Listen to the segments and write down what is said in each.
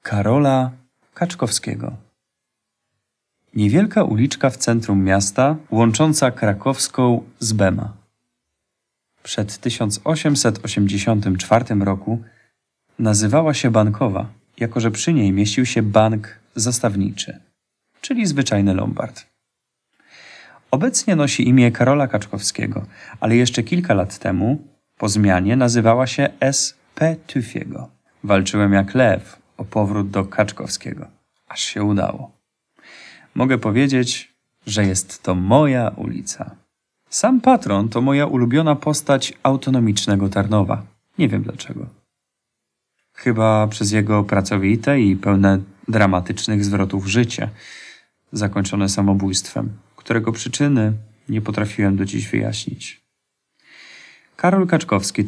Karola Kaczkowskiego. Niewielka uliczka w centrum miasta, łącząca krakowską z Bema. Przed 1884 roku nazywała się Bankowa, jako że przy niej mieścił się bank zastawniczy, czyli zwyczajny lombard. Obecnie nosi imię Karola Kaczkowskiego, ale jeszcze kilka lat temu, po zmianie, nazywała się S. P. Tüffiego. Walczyłem jak lew o powrót do Kaczkowskiego. Aż się udało. Mogę powiedzieć, że jest to moja ulica. Sam patron to moja ulubiona postać autonomicznego Tarnowa. Nie wiem dlaczego. Chyba przez jego pracowite i pełne dramatycznych zwrotów życie, zakończone samobójstwem, którego przyczyny nie potrafiłem do dziś wyjaśnić. Karol Kaczkowski,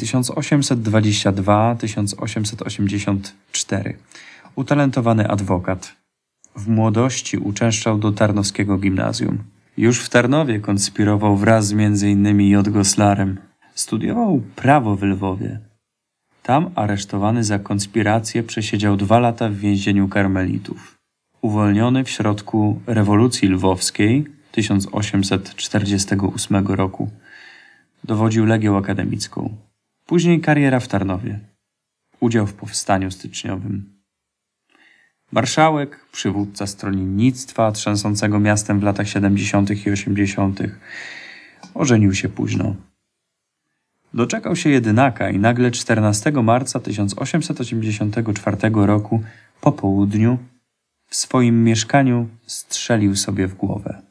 1822-1884. Utalentowany adwokat. W młodości uczęszczał do Tarnowskiego Gimnazjum. Już w Tarnowie konspirował wraz z m.in. J. Goslarem. Studiował prawo w Lwowie. Tam aresztowany za konspirację przesiedział 2 lata w więzieniu karmelitów. Uwolniony w środku rewolucji lwowskiej 1848 roku. Dowodził Legią Akademicką. Później kariera w Tarnowie. Udział w powstaniu styczniowym. Marszałek, przywódca stronnictwa trzęsącego miastem w latach 70. i 80. Ożenił się późno. Doczekał się jedynaka i nagle 14 marca 1884 roku po południu w swoim mieszkaniu strzelił sobie w głowę.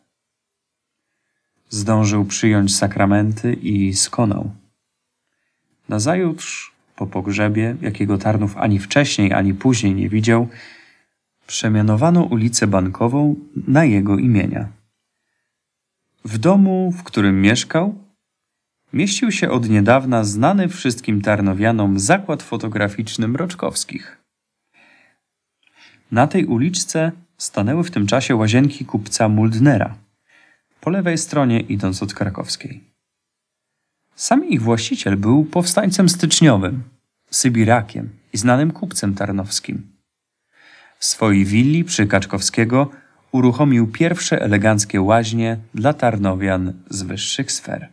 Zdążył przyjąć sakramenty i skonał. Nazajutrz, po pogrzebie, jakiego Tarnów ani wcześniej, ani później nie widział, przemianowano ulicę Bankową na jego imienia. W domu, w którym mieszkał, mieścił się od niedawna znany wszystkim tarnowianom zakład fotograficzny Mroczkowskich. Na tej uliczce stanęły w tym czasie łazienki kupca Muldnera, po lewej stronie idąc od Krakowskiej. Sam ich właściciel był powstańcem styczniowym, sybirakiem i znanym kupcem tarnowskim. W swojej willi przy Kaczkowskiego uruchomił pierwsze eleganckie łaźnie dla tarnowian z wyższych sfer.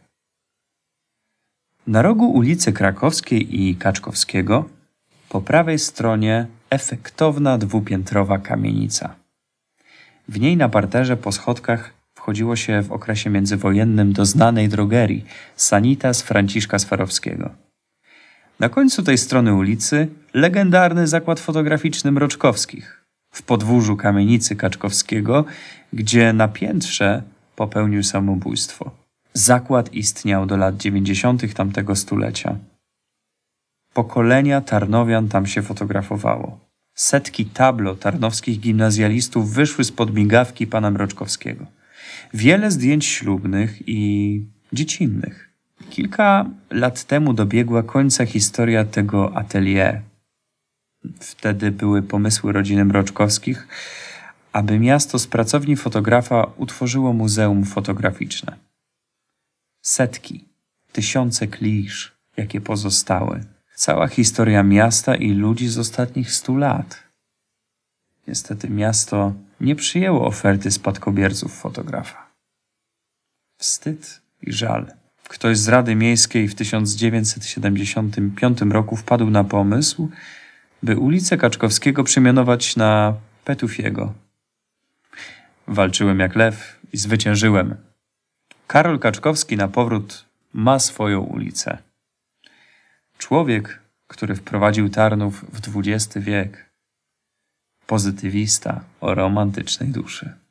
Na rogu ulicy Krakowskiej i Kaczkowskiego po prawej stronie efektowna dwupiętrowa kamienica. W niej na parterze po schodkach wchodziło się w okresie międzywojennym do znanej drogerii Sanitas Franciszka Swarowskiego. Na końcu tej strony ulicy legendarny zakład fotograficzny Mroczkowskich w podwórzu kamienicy Kaczkowskiego, gdzie na piętrze popełnił samobójstwo. Zakład istniał do lat 90. tamtego stulecia. Pokolenia tarnowian tam się fotografowało. Setki tablo tarnowskich gimnazjalistów wyszły spod migawki pana Mroczkowskiego. Wiele zdjęć ślubnych i dziecinnych. Kilka lat temu dobiegła końca historia tego atelier. Wtedy były pomysły rodziny Mroczkowskich, aby miasto z pracowni fotografa utworzyło muzeum fotograficzne. Setki, tysiące klisz, jakie pozostały. Cała historia miasta i ludzi z ostatnich 100 lat. Niestety miasto nie przyjęło oferty spadkobierców fotografa. Wstyd i żal. Ktoś z Rady Miejskiej w 1975 roku wpadł na pomysł, by ulicę Kaczkowskiego przemianować na P. Tüffiego. Walczyłem jak lew i zwyciężyłem. Karol Kaczkowski na powrót ma swoją ulicę. Człowiek, który wprowadził Tarnów w XX wiek. Pozytywista o romantycznej duszy.